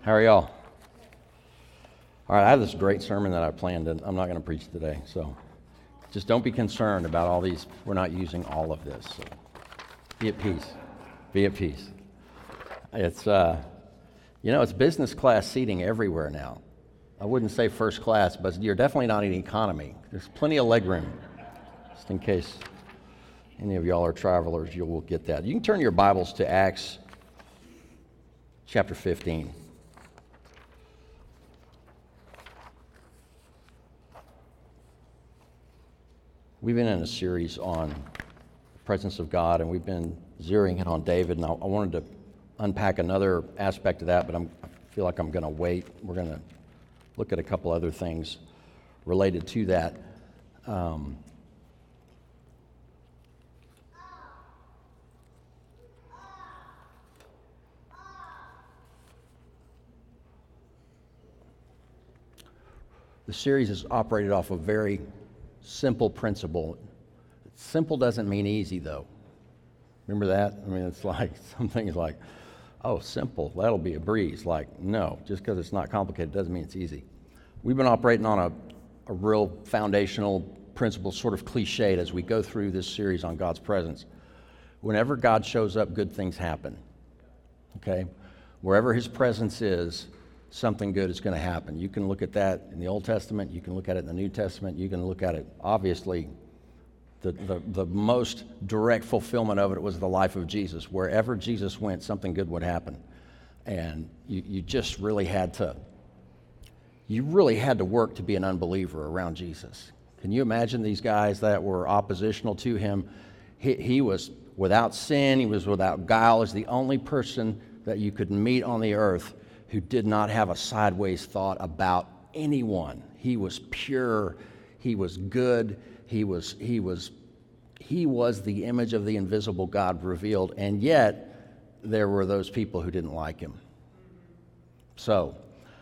How are y'all? All right, I have this great sermon that I planned, and I'm not going to preach today. So just don't be concerned about all these. We're not using all of this. So be at peace. Be at peace. It's, it's business class seating everywhere now. I wouldn't say first class, but you're definitely not in economy. There's plenty of legroom, just in case any of y'all are travelers, you will get that. You can turn your Bibles to Acts chapter 15. We've been in a series on the presence of God, and we've been zeroing in on David, and I wanted to unpack another aspect of that, but I feel like I'm going to wait. We're going to look at a couple other things related to that. The series is operated off a very simple principle. Simple doesn't mean easy, though. Remember that? I mean, it's like some things like, oh, simple, that'll be a breeze. Like, no, just because it's not complicated doesn't mean it's easy. We've been operating on a real foundational principle, sort of cliched, as we go through this series on God's presence. Whenever God shows up, good things happen. Okay? Wherever His presence is, something good is going to happen. You can look at that in the Old Testament. You can look at it in the New Testament. You can look at it, obviously, the most direct fulfillment of it was the life of Jesus. Wherever Jesus went, something good would happen. And you just really had to work to be an unbeliever around Jesus. Can you imagine these guys that were oppositional to Him? He was without sin. He was without guile. He was the only person that you could meet on the earth who did not have a sideways thought about anyone. He was pure. He was good. He was the image of the invisible God revealed, and yet there were those people who didn't like Him. So,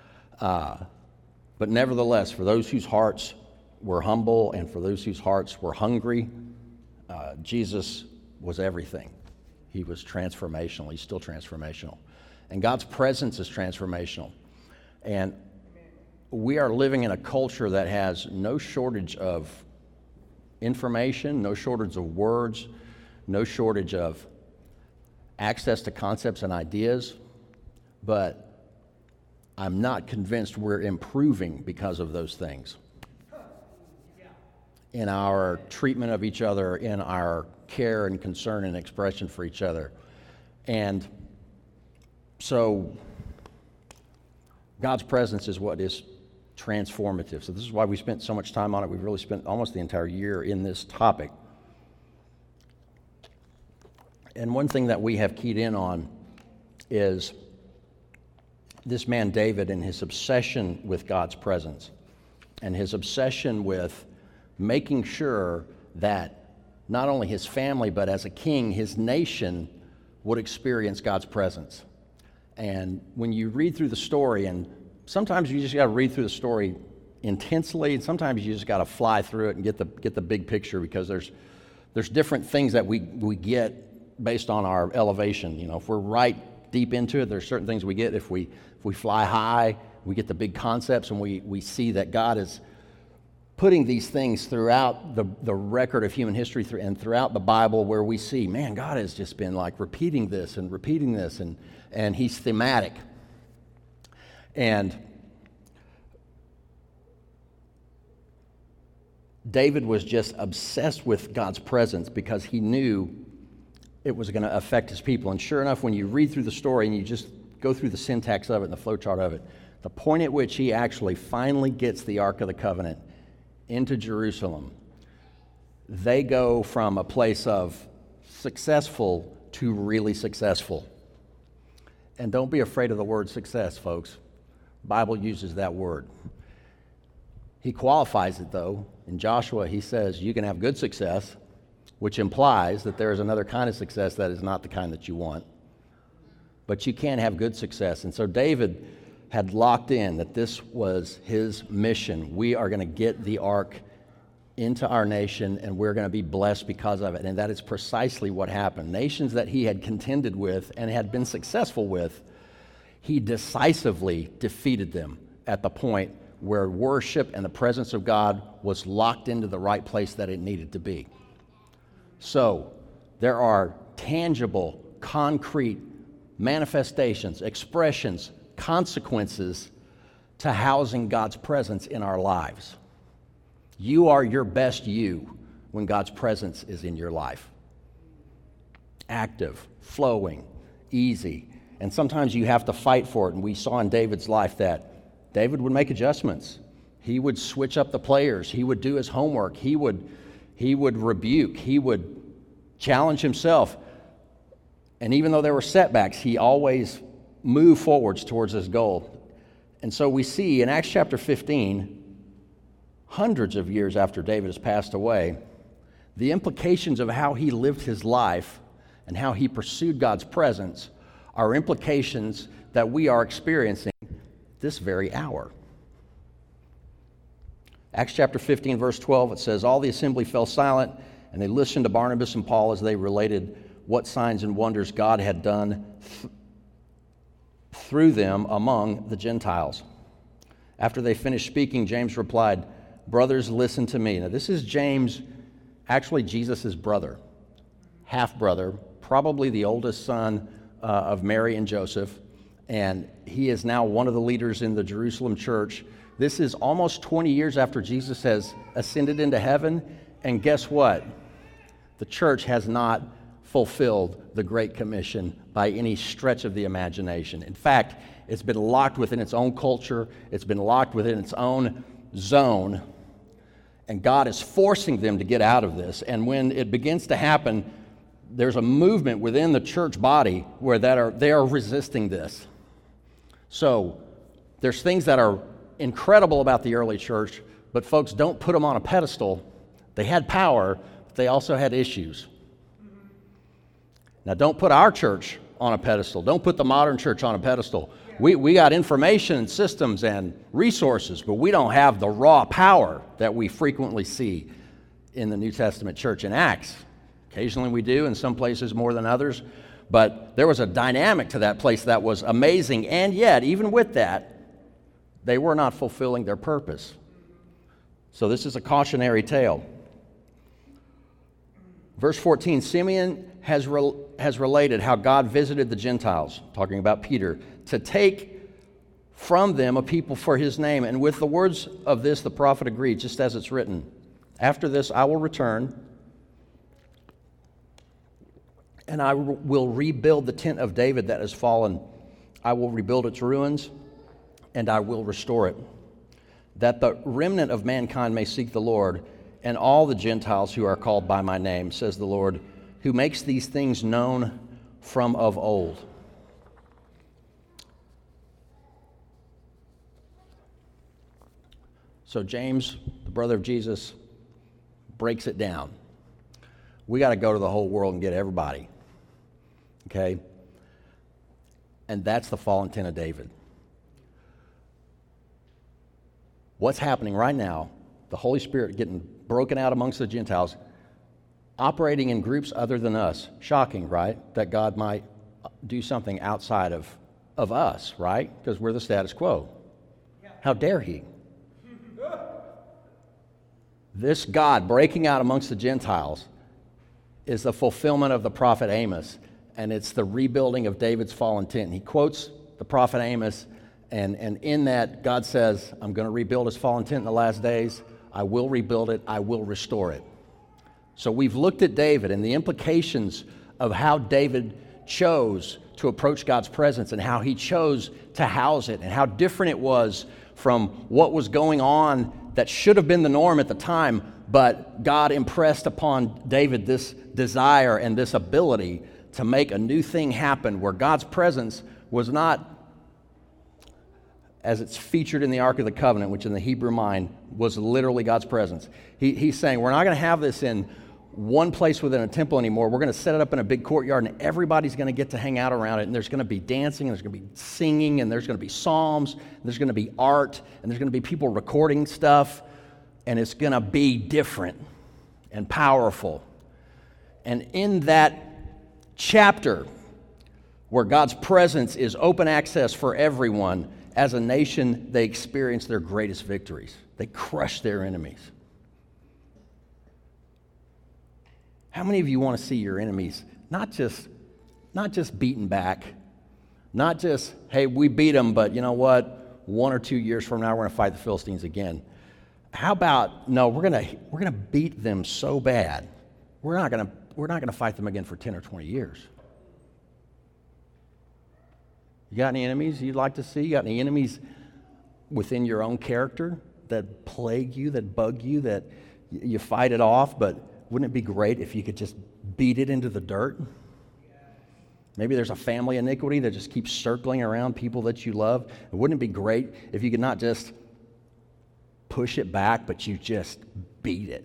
but nevertheless, for those whose hearts were humble and for those whose hearts were hungry, Jesus was everything. He was transformational. He's still transformational. And God's presence is transformational. And we are living in a culture that has no shortage of information, no shortage of words, no shortage of access to concepts and ideas, but I'm not convinced we're improving because of those things. In our treatment of each other, in our care and concern and expression for each other. And so God's presence is what is transformative. So this is why we spent so much time on it. We've really spent almost the entire year in this topic. And one thing that we have keyed in on is this man David and his obsession with God's presence and his obsession with making sure that not only his family, but as a king, his nation would experience God's presence. And when you read through the story, and sometimes you just got to read through the story intensely, and sometimes you just got to fly through it and get the big picture, because there's different things that we get based on our elevation. You know, if we're right deep into it, there's certain things we get. If we fly high, we get the big concepts, and we see that God is putting these things throughout the record of human history and throughout the Bible, where we see, man, God has just been like repeating this, and He's thematic. And David was just obsessed with God's presence because he knew it was going to affect his people. And sure enough, when you read through the story and you just go through the syntax of it and the flowchart of it, the point at which he actually finally gets the Ark of the Covenant into Jerusalem, they go from a place of successful to really successful. And don't be afraid of the word success, folks. The Bible uses that word. He qualifies it, though. In Joshua, he says you can have good success, which implies that there is another kind of success that is not the kind that you want. But you can have good success. And so David had locked in that this was his mission. We are going to get the ark into our nation, and we're going to be blessed because of it. And that is precisely what happened. Nations that he had contended with and had been successful with, He decisively defeated them at the point where worship and the presence of God was locked into the right place that it needed to be. So, there are tangible, concrete manifestations, expressions, consequences to housing God's presence in our lives. You are your best you when God's presence is in your life. Active, flowing, easy. And sometimes you have to fight for it. And we saw in David's life that David would make adjustments. He would switch up the players. He would do his homework. He would rebuke. He would challenge himself. And even though there were setbacks, he always moved forwards towards his goal. And so we see in Acts chapter 15, hundreds of years after David has passed away, the implications of how he lived his life and how he pursued God's presence are implications that we are experiencing this very hour. Acts chapter 15, verse 12, it says, "All the assembly fell silent, and they listened to Barnabas and Paul as they related what signs and wonders God had done through them among the Gentiles." After they finished speaking, James replied, "Brothers, listen to me." Now, this is James, actually Jesus' brother, half-brother, probably the oldest son of Mary and Joseph, and he is now one of the leaders in the Jerusalem church. This is almost 20 years after Jesus has ascended into heaven, and guess what? The church has not fulfilled the Great Commission by any stretch of the imagination. In fact, it's been locked within its own culture, it's been locked within its own zone, and God is forcing them to get out of this. And when it begins to happen, there's a movement within the church body where they are resisting this. So there's things that are incredible about the early church, but folks, don't put them on a pedestal. They had power, but they also had issues. Now, don't put our church on a pedestal. Don't put the modern church on a pedestal. We got information and systems and resources, but we don't have the raw power that we frequently see in the New Testament church in Acts. Occasionally we do, in some places more than others, but there was a dynamic to that place that was amazing, and yet, even with that, they were not fulfilling their purpose. So this is a cautionary tale. Verse 14, Simeon has related how God visited the Gentiles, talking about Peter, to take from them a people for his name. And with the words of this, the prophet agreed, just as it's written. After this, I will return, and I will rebuild the tent of David that has fallen. I will rebuild its ruins, and I will restore it, that the remnant of mankind may seek the Lord, and all the Gentiles who are called by my name, says the Lord, who makes these things known from of old. So James, the brother of Jesus, breaks it down. We got to go to the whole world and get everybody. Okay? And that's the fall intent of David. What's happening right now, the Holy Spirit getting broken out amongst the Gentiles, operating in groups other than us. Shocking, right? That God might do something outside of us, right? Because we're the status quo. How dare he? This God breaking out amongst the Gentiles is the fulfillment of the prophet Amos, and it's the rebuilding of David's fallen tent. He quotes the prophet Amos, and in that, God says, I'm going to rebuild his fallen tent in the last days. I will rebuild it. I will restore it. So we've looked at David and the implications of how David chose to approach God's presence and how he chose to house it and how different it was from what was going on that should have been the norm at the time, but God impressed upon David this desire and this ability to make a new thing happen where God's presence was not, as it's featured in the Ark of the Covenant, which in the Hebrew mind was literally God's presence. He's saying, we're not going to have this in one place within a temple anymore. We're going to set it up in a big courtyard, and everybody's going to get to hang out around it, and there's going to be dancing, and there's going to be singing, and there's going to be psalms, and there's going to be art, and there's going to be people recording stuff, and it's going to be different and powerful. And in that chapter where God's presence is open access for everyone. As a nation, they experience their greatest victories. They crush their enemies. How many of you want to see your enemies not just beaten back, not just, hey, we beat them, but you know what? 1 or 2 years from now, we're going to fight the Philistines again. How about, no, we're going to beat them so bad, we're not going to fight them again for 10 or 20 years. You got any enemies you'd like to see? You got any enemies within your own character that plague you, that bug you, that you fight it off, but wouldn't it be great if you could just beat it into the dirt? Maybe there's a family iniquity that just keeps circling around people that you love. Wouldn't it be great if you could not just push it back, but you just beat it?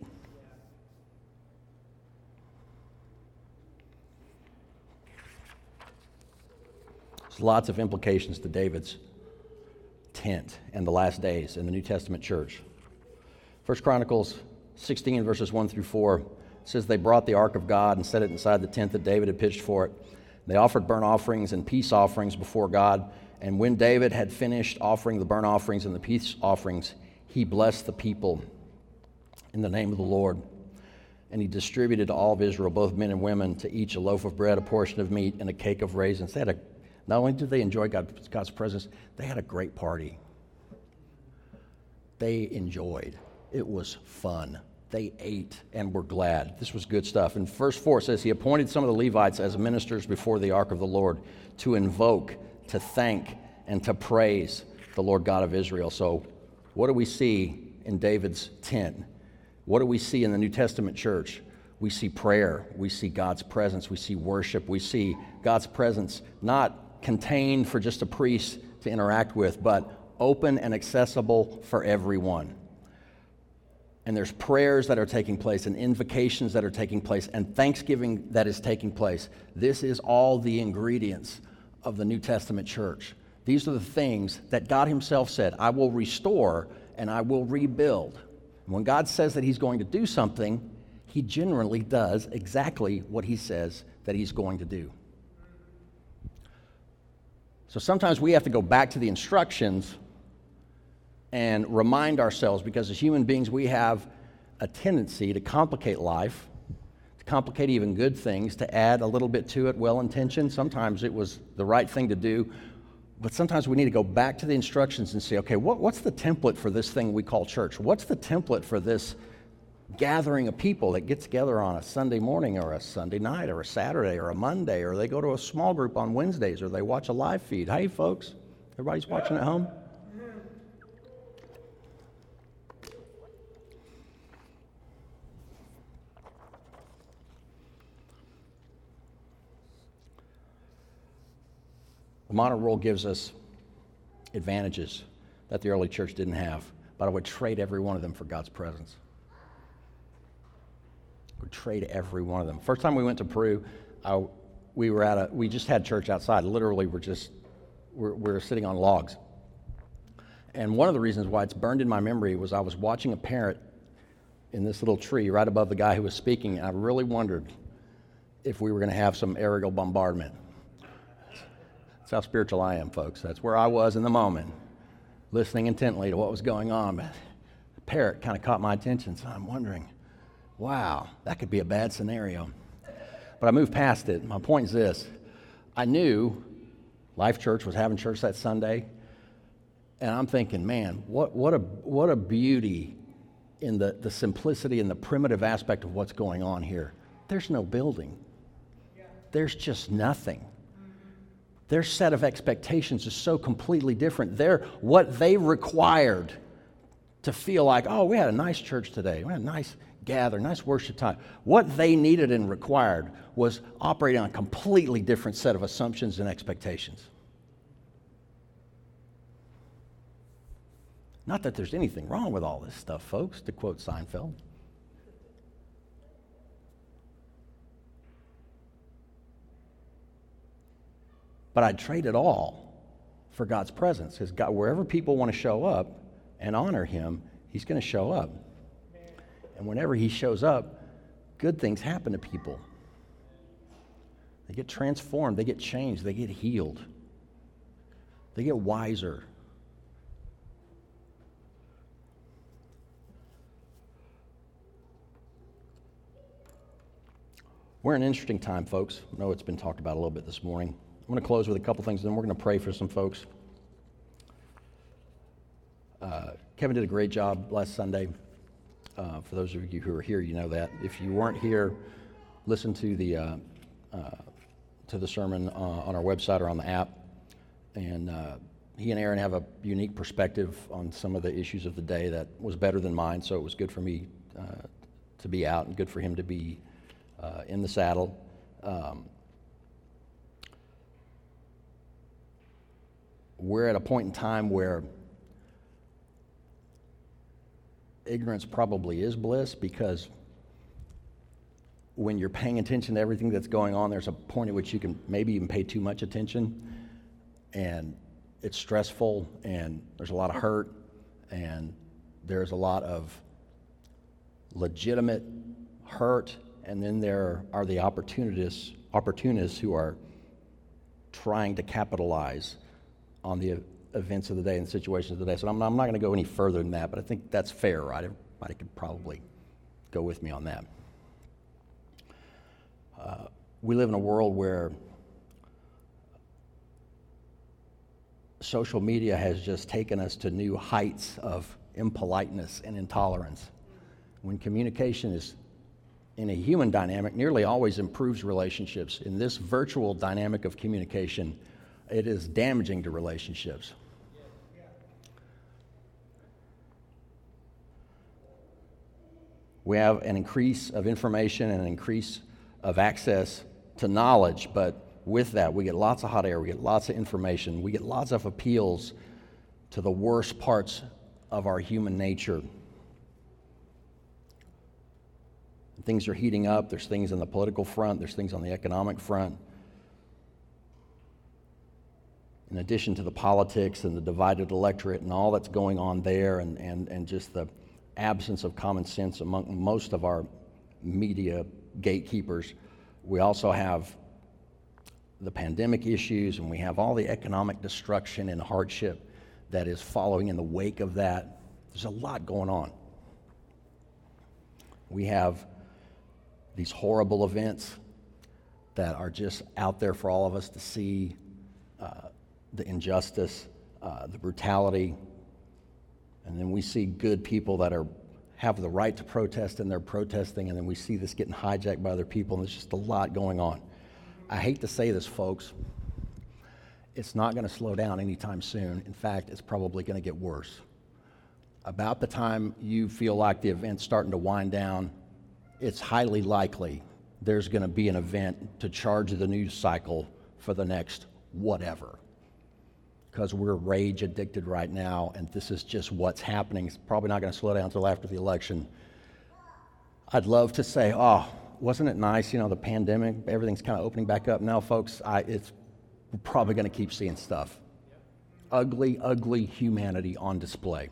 There's lots of implications to David's tent and the last days in the New Testament church. 1 Chronicles 16 verses 1 through 4 says they brought the ark of God and set it inside the tent that David had pitched for it. They offered burnt offerings and peace offerings before God, and when David had finished offering the burnt offerings and the peace offerings, he blessed the people in the name of the Lord. And he distributed to all of Israel, both men and women, to each a loaf of bread, a portion of meat, and a cake of raisins. Not only did they enjoy God's presence, they had a great party. They enjoyed. It was fun. They ate and were glad. This was good stuff. In verse 4 it says, he appointed some of the Levites as ministers before the ark of the Lord to invoke, to thank, and to praise the Lord God of Israel. So what do we see in David's tent? What do we see in the New Testament church? We see prayer. We see God's presence. We see worship. We see God's presence not contained for just a priest to interact with, but open and accessible for everyone. And there's prayers that are taking place and invocations that are taking place and thanksgiving that is taking place. This is all the ingredients of the New Testament church. These are the things that God himself said, I will restore and I will rebuild. And when God says that he's going to do something, he generally does exactly what he says that he's going to do. So sometimes we have to go back to the instructions and remind ourselves, because as human beings we have a tendency to complicate life, to complicate even good things, to add a little bit to it, well-intentioned. Sometimes it was the right thing to do, but sometimes we need to go back to the instructions and say, okay, what's the template for this thing we call church? What's the template for this gathering of people that get together on a Sunday morning or a Sunday night or a Saturday or a Monday, or they go to a small group on Wednesdays, or they watch a live feed? Hey folks, everybody's watching at home? The modern world gives us advantages that the early church didn't have, but I would trade every one of them for God's presence. I would trade every one of them. First time we went to Peru, we just had church outside. Literally, we're sitting on logs. And one of the reasons why it's burned in my memory was I was watching a parrot in this little tree right above the guy who was speaking, and I really wondered if we were going to have some aerial bombardment. That's how spiritual I am, folks. That's where I was in the moment, listening intently to what was going on. But the parrot kind of caught my attention, so I'm wondering, wow, that could be a bad scenario. But I moved past it. My point is this. I knew Life Church was having church that Sunday, and I'm thinking, man, what a beauty in the simplicity and the primitive aspect of what's going on here. There's no building. There's just nothing. Their set of expectations is so completely different. What they required to feel like, oh, we had a nice church today. We had a nice gathering, nice worship time. What they needed and required was operating on a completely different set of assumptions and expectations. Not that there's anything wrong with all this stuff, folks, to quote Seinfeld. But I'd trade it all for God's presence. Because God, wherever people want to show up and honor him, he's going to show up. And whenever he shows up, good things happen to people. They get transformed. They get changed. They get healed. They get wiser. We're in an interesting time, folks. I know it's been talked about a little bit this morning. I'm going to close with a couple things, and then we're going to pray for some folks. Kevin did a great job last Sunday. For those of you who are here, you know that. If you weren't here, listen to the sermon on our website or on the app. And he and Aaron have a unique perspective on some of the issues of the day that was better than mine, so it was good for me to be out and good for him to be in the saddle. We're at a point in time where ignorance probably is bliss, because when you're paying attention to everything that's going on, there's a point at which you can maybe even pay too much attention, and it's stressful, and there's a lot of hurt, and there's a lot of legitimate hurt, and then there are the opportunists who are trying to capitalize on the events of the day and situations of the day. So I'm not going to go any further than that, but I think that's fair, right? Everybody could probably go with me on that. We live in a world where social media has just taken us to new heights of impoliteness and intolerance. When communication is in a human dynamic, nearly always improves relationships. In this virtual dynamic of communication, it is damaging to relationships. We have an increase of information and an increase of access to knowledge, but with that, we get lots of hot air, we get lots of information, we get lots of appeals to the worst parts of our human nature. Things are heating up. There's things on the political front, there's things on the economic front. In addition to the politics and the divided electorate and all that's going on there, and just the absence of common sense among most of our media gatekeepers, we also have the pandemic issues, and we have all the economic destruction and hardship that is following in the wake of that. There's a lot going on. We have these horrible events that are just out there for all of us to see, the injustice, the brutality, and then we see good people that have the right to protest, and they're protesting, and then we see this getting hijacked by other people, and there's just a lot going on. I hate to say this, folks. It's not going to slow down anytime soon. In fact, it's probably going to get worse. About the time you feel like the event's starting to wind down, it's highly likely there's going to be an event to charge the news cycle for the next whatever. Because we're rage addicted right now, and this is just what's happening. It's probably not going to slow down until after the election. I'd love to say, oh, wasn't it nice, the pandemic, everything's kind of opening back up. Now, folks, we're probably going to keep seeing stuff. Ugly, ugly humanity on display.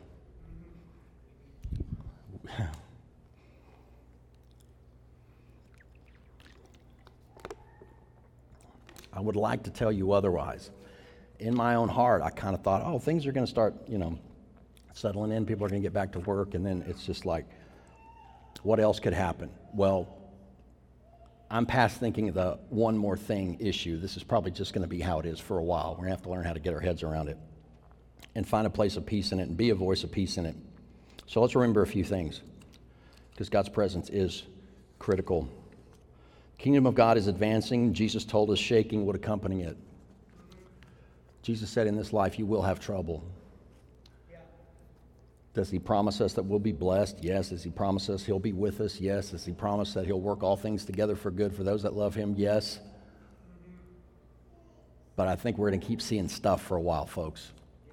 I would like to tell you otherwise. In my own heart, I kind of thought, oh, things are going to start, settling in. People are going to get back to work, and then it's just like, what else could happen? Well, I'm past thinking of the one more thing issue. This is probably just going to be how it is for a while. We're going to have to learn how to get our heads around it and find a place of peace in it and be a voice of peace in it. So let's remember a few things, because God's presence is critical. Kingdom of God is advancing. Jesus told us shaking would accompany it. Jesus said, in this life you will have trouble. Yeah. Does he promise us that we'll be blessed? Yes. Does he promise us he'll be with us? Yes. Does he promise that he'll work all things together for good for those that love him? Yes. But I think we're going to keep seeing stuff for a while, folks.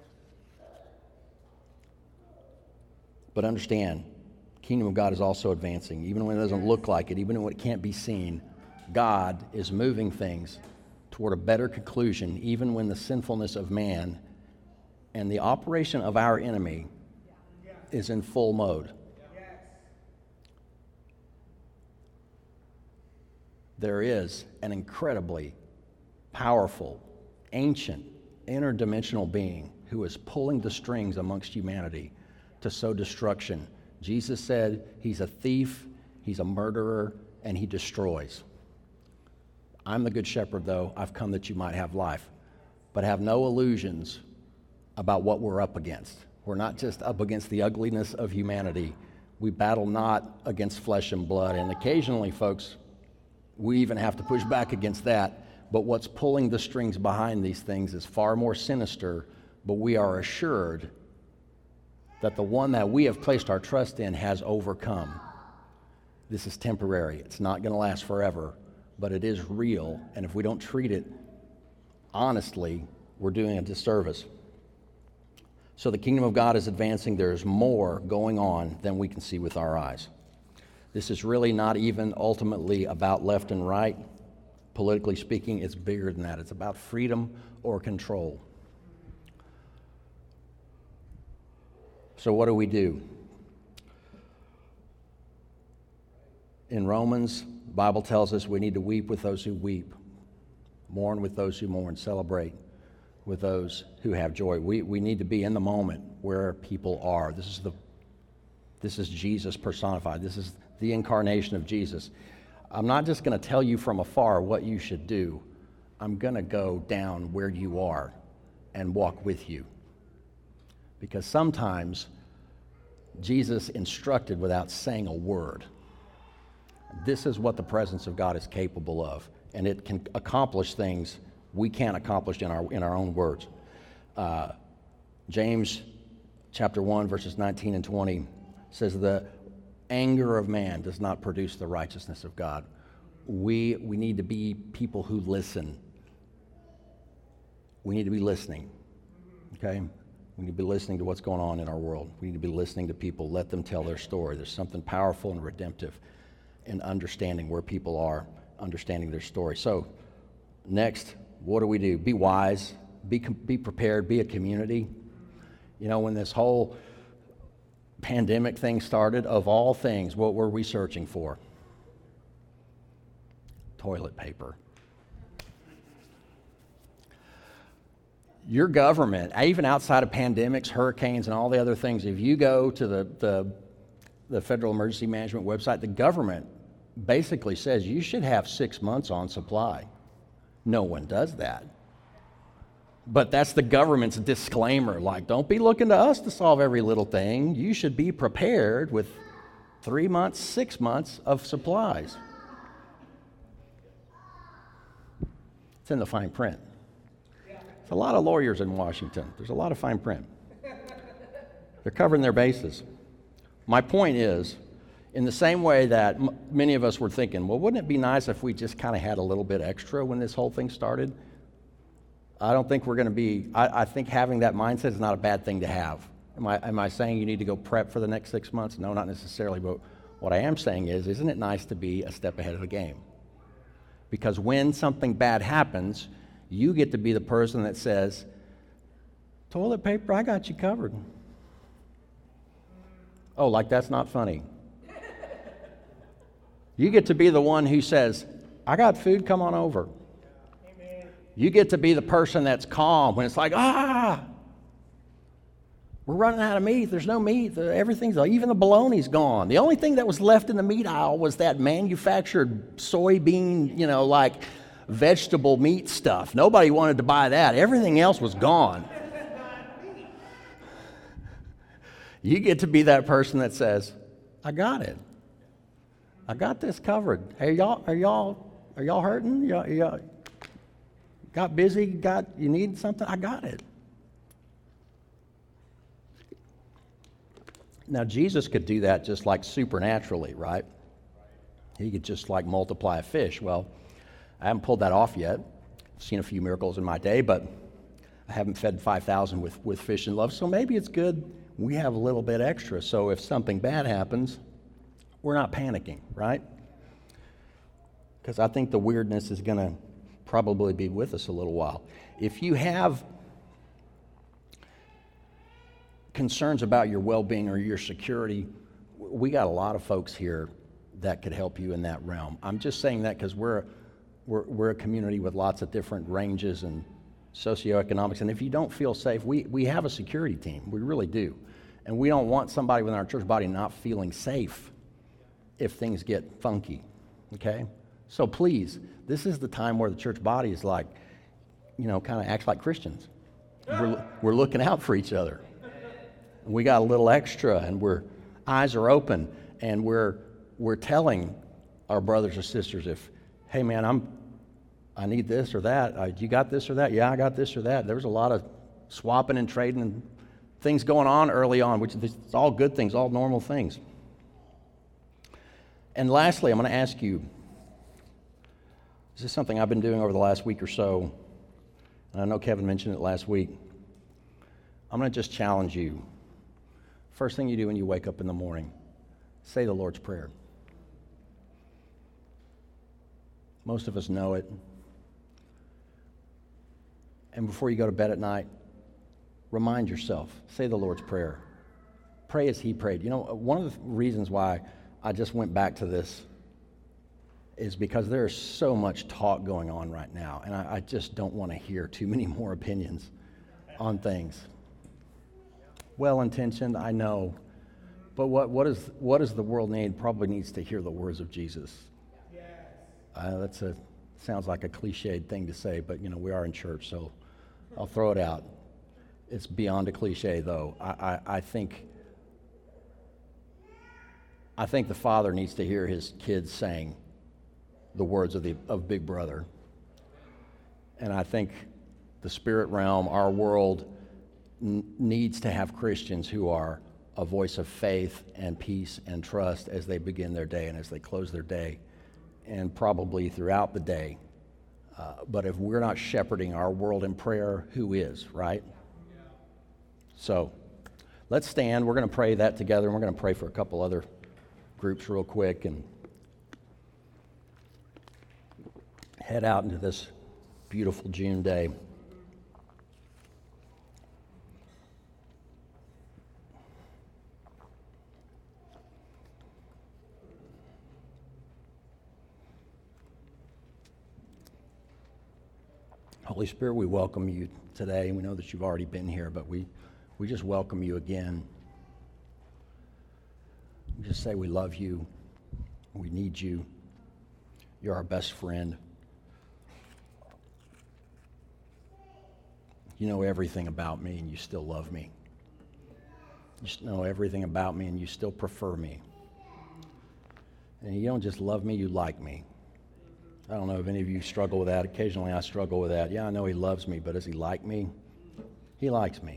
But understand, kingdom of God is also advancing. Even when it doesn't look like it, even when it can't be seen, God is moving things toward a better conclusion, even when the sinfulness of man and the operation of our enemy is in full mode. there is an incredibly powerful, ancient, interdimensional being who is pulling the strings amongst humanity to sow destruction. Jesus said he's a thief, he's a murderer, and he destroys. I'm the good shepherd, though. I've come that you might have life. But have no illusions about what we're up against. We're not just up against the ugliness of humanity. We battle not against flesh and blood. And occasionally, folks, we even have to push back against that. But what's pulling the strings behind these things is far more sinister, but we are assured that the one that we have placed our trust in has overcome. This is temporary. It's not going to last forever, but it is real. And if we don't treat it honestly, we're doing a disservice. So the kingdom of God is advancing. There's more going on than we can see with our eyes. This is really not even ultimately about left and right. Politically speaking, it's bigger than that. It's about freedom or control. So what do we do? In Romans, the Bible tells us we need to weep with those who weep, mourn with those who mourn, celebrate with those who have joy. We need to be in the moment where people are. This is Jesus personified. This is the incarnation of Jesus. I'm not just going to tell you from afar what you should do. I'm going to go down where you are and walk with you. Because sometimes Jesus instructed without saying a word. This is what the presence of God is capable of, and it can accomplish things we can't accomplish in our own words. James chapter 1, verses 19 and 20 says, the anger of man does not produce the righteousness of God. We need to be people who listen. We need to be listening, okay? We need to be listening to what's going on in our world. We need to be listening to people. Let them tell their story. There's something powerful and redemptive in understanding where people are, understanding their story. So, next, what do we do? Be wise, be prepared, be a community. You know, when this whole pandemic thing started, of all things, what were we searching for? Toilet paper. Your government, even outside of pandemics, hurricanes, and all the other things, if you go to the Federal Emergency Management website, the government basically says you should have 6 months on supply. No one does that. But that's the government's disclaimer, like, don't be looking to us to solve every little thing. You should be prepared with 3 months, 6 months of supplies. It's in the fine print. There's a lot of lawyers in Washington. There's a lot of fine print. They're covering their bases. My point is, in the same way that many of us were thinking, well, wouldn't it be nice if we just kind of had a little bit extra when this whole thing started? I don't think we're going to be, I think having that mindset is not a bad thing to have. Am I saying you need to go prep for the next 6 months? No, not necessarily, but what I am saying is, isn't it nice to be a step ahead of the game? Because when something bad happens, you get to be the person that says, toilet paper, I got you covered. Oh, like that's not funny. You get to be the one who says, I got food, come on over. Amen. You get to be the person that's calm when it's like, we're running out of meat. There's no meat. Everything's, even the bologna's gone. The only thing that was left in the meat aisle was that manufactured soybean, like vegetable meat stuff. Nobody wanted to buy that. Everything else was gone. You get to be that person that says, I got it. I got this covered. Hey, are y'all hurting? Y'all got busy? You need something? I got it. Now, Jesus could do that just like supernaturally, right? He could just like multiply a fish. Well, I haven't pulled that off yet. I've seen a few miracles in my day, but I haven't fed 5,000 with fish and loaves, so maybe it's good we have a little bit extra, so if something bad happens, we're not panicking, right? Because I think the weirdness is going to probably be with us a little while. If you have concerns about your well-being or your security, we got a lot of folks here that could help you in that realm. I'm just saying that because we're a community with lots of different ranges and socioeconomics, and if you don't feel safe, we have a security team. We really do. And we don't want somebody within our church body not feeling safe if things get funky, okay? So please, this is the time where the church body is like, kind of acts like Christians. We're looking out for each other. We got a little extra, and eyes are open, and we're telling our brothers or sisters if, hey man, I need this or that. You got this or that? Yeah, I got this or that. There was a lot of swapping and trading and things going on early on, which is all good things, all normal things. And lastly, I'm going to ask you, this is something I've been doing over the last week or so, and I know Kevin mentioned it last week. I'm going to just challenge you. First thing you do when you wake up in the morning, say the Lord's Prayer. Most of us know it. And before you go to bed at night, remind yourself, say the Lord's Prayer. Pray as he prayed. One of the reasons why I just went back to this is because there's so much talk going on right now, and I just don't want to hear too many more opinions on things. Well-intentioned, I know, but what does the world need? Probably needs to hear the words of Jesus. Sounds like a cliched thing to say, but we are in church, so I'll throw it out. It's beyond a cliche, though. I think the father needs to hear his kids saying the words of Big Brother, and I think the spirit realm, our world, needs to have Christians who are a voice of faith and peace and trust as they begin their day and as they close their day, and probably throughout the day. But if we're not shepherding our world in prayer, who is, right? So let's stand. We're going to pray that together, and we're going to pray for a couple other groups real quick and head out into this beautiful June day. Holy Spirit, we welcome you today. We know that you've already been here, but we just welcome you again. We just say we love you. We need you. You're our best friend. You know everything about me, and you still love me. You know everything about me, and you still prefer me. And you don't just love me, you like me. I don't know if any of you struggle with that. Occasionally I struggle with that. Yeah, I know he loves me, but does he like me? He likes me.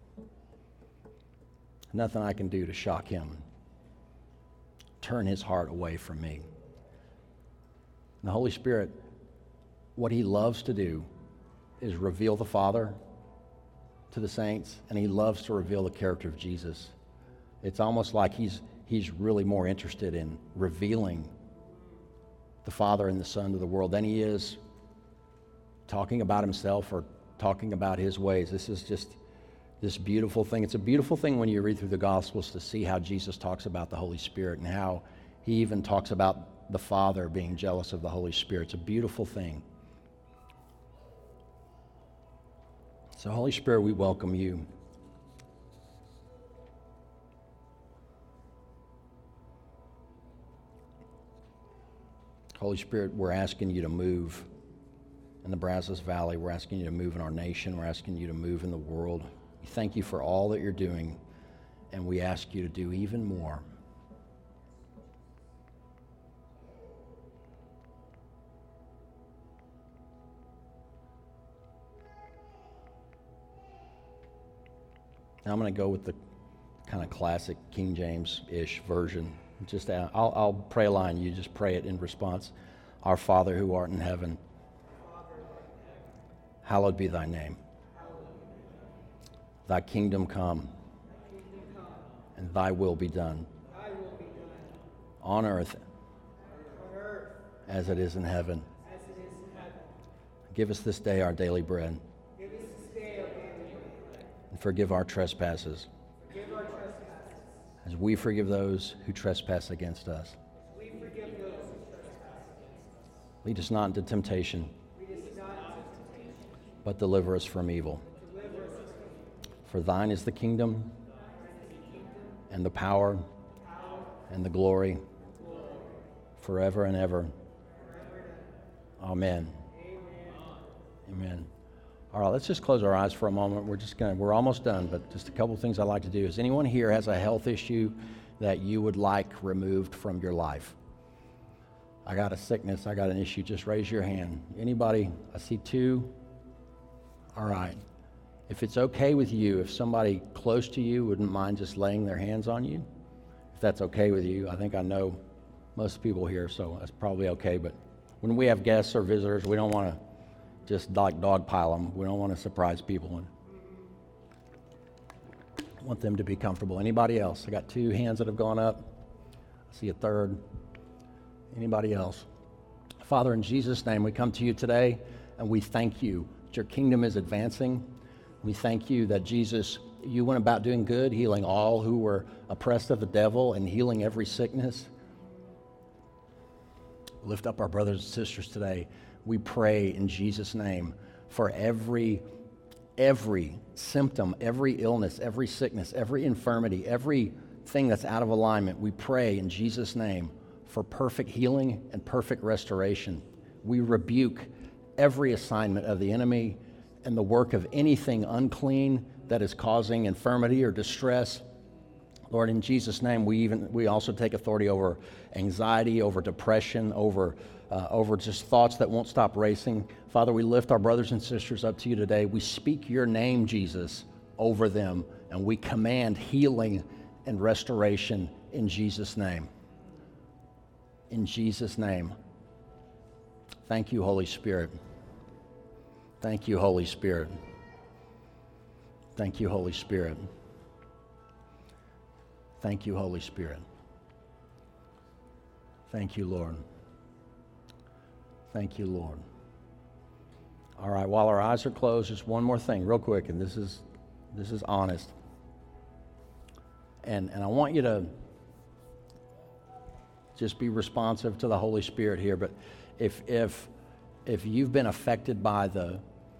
Nothing I can do to shock him, turn his heart away from me. And the Holy Spirit, what he loves to do is reveal the Father to the saints, and he loves to reveal the character of Jesus. It's almost like he's really more interested in revealing the Father and the Son to the world than he is talking about himself or talking about his ways. This is just this beautiful thing. It's a beautiful thing when you read through the Gospels to see how Jesus talks about the Holy Spirit and how he even talks about the Father being jealous of the Holy Spirit. It's a beautiful thing. So, Holy Spirit, we welcome you. Holy Spirit, we're asking you to move in the Brazos Valley. We're asking you to move in our nation. We're asking you to move in the world. We thank you for all that you're doing, and we ask you to do even more. Now I'm going to go with the kind of classic King James-ish version. I'll pray a line. You just pray it in response. Our Father who art in heaven, hallowed be thy name. Thy kingdom come, and thy will be done on earth as it is in heaven. Give us this day our daily bread, and forgive our trespasses as we forgive those who trespass against us. Lead us not into temptation, but deliver us from evil. For thine is the kingdom and the power and the glory forever and ever. Amen. Amen. All right, let's just close our eyes for a moment. We're almost done, but just a couple of things I'd like to do. Is anyone here has a health issue that you would like removed from your life? I got a sickness, I got an issue, just raise your hand. Anybody? I see two. All right. If it's okay with you, if somebody close to you wouldn't mind just laying their hands on you, if that's okay with you, I think I know most people here, so that's probably okay. But when we have guests or visitors, we don't want to just like dogpile them. We don't want to surprise people. I want them to be comfortable. Anybody else? I got two hands that have gone up. I see a third. Anybody else? Father, in Jesus' name, we come to you today and we thank you that your kingdom is advancing. We thank you that, Jesus, you went about doing good, healing all who were oppressed of the devil and healing every sickness. Lift up our brothers and sisters today. We pray in Jesus' name for every symptom, every illness, every sickness, every infirmity, everything that's out of alignment. We pray in Jesus' name for perfect healing and perfect restoration. We rebuke every assignment of the enemy and the work of anything unclean that is causing infirmity or distress. Lord, in Jesus' name, we also take authority over anxiety, over depression, over just thoughts that won't stop racing. Father, we lift our brothers and sisters up to you today. We speak your name, Jesus, over them, and we command healing and restoration in Jesus' name. In Jesus' name. Thank you, Holy Spirit. Thank you, Holy Spirit. Thank you, Holy Spirit. Thank you, Holy Spirit. Thank you, Lord. Thank you, Lord. All right, while our eyes are closed, just one more thing real quick, and this is honest. And I want you to just be responsive to the Holy Spirit here, but if you've been affected by the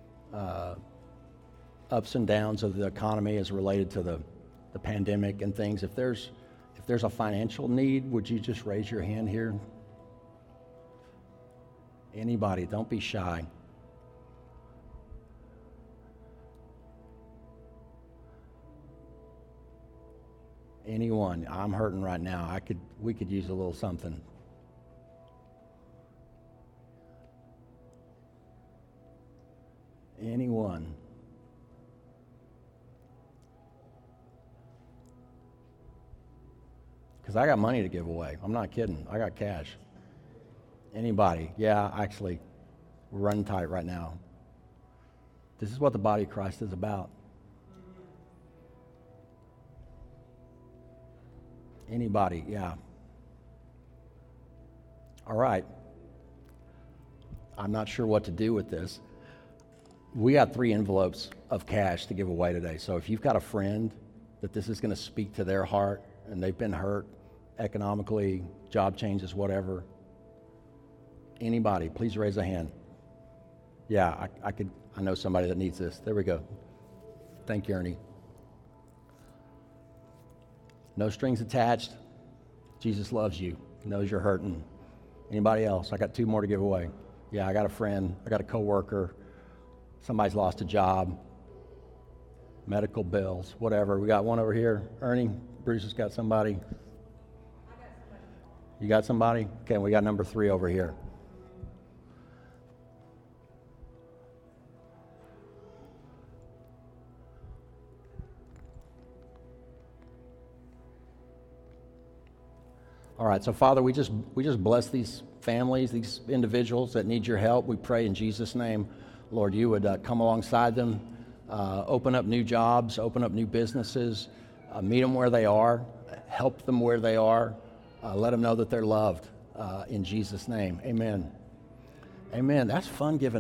ups and downs of the economy as related to the pandemic and things, if there's a financial need, would you just raise your hand here? Anybody, don't be shy. Anyone, I'm hurting right now. We could use a little something. Anyone. Because I got money to give away. I'm not kidding. I got cash. Anybody? Yeah, actually, we're running tight right now. This is what the body of Christ is about. Anybody? Yeah. All right. I'm not sure what to do with this. We got 3 envelopes of cash to give away today. So if you've got a friend that this is going to speak to their heart and they've been hurt economically, job changes, whatever, anybody, please raise a hand. Yeah, I know somebody that needs this. There we go. Thank you, Ernie. No strings attached. Jesus loves you. He knows you're hurting. Anybody else? I got 2 more to give away. Yeah, I got a friend. I got a coworker. Somebody's lost a job. Medical bills, whatever. We got one over here. Ernie, Bruce has got somebody. I got somebody. You got somebody? Okay, we got number 3 over here. All right, so Father, we just bless these families, these individuals that need your help. We pray in Jesus' name, Lord, you would come alongside them, open up new jobs, open up new businesses, meet them where they are, help them where they are, let them know that they're loved in Jesus' name. Amen. Amen. That's fun giving.